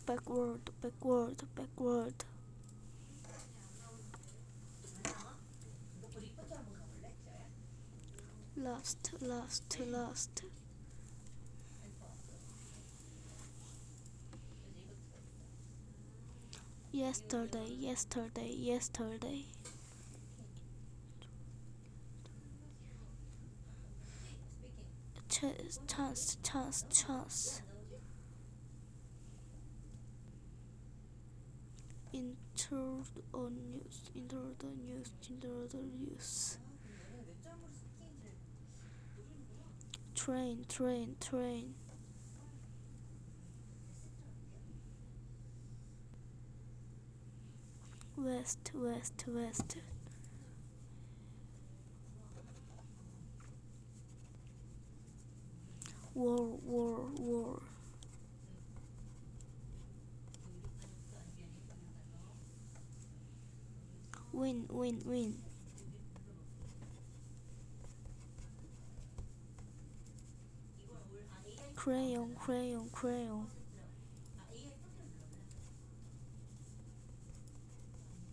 backward, backward, backward. Last, last, last. Yesterday, yesterday, yesterday. Chance, chance, chance. Enter the news, enter the news, enter the news. Train, train, train. West, west, west. War, war, war. Win, win, win. Crayon, crayon, crayon.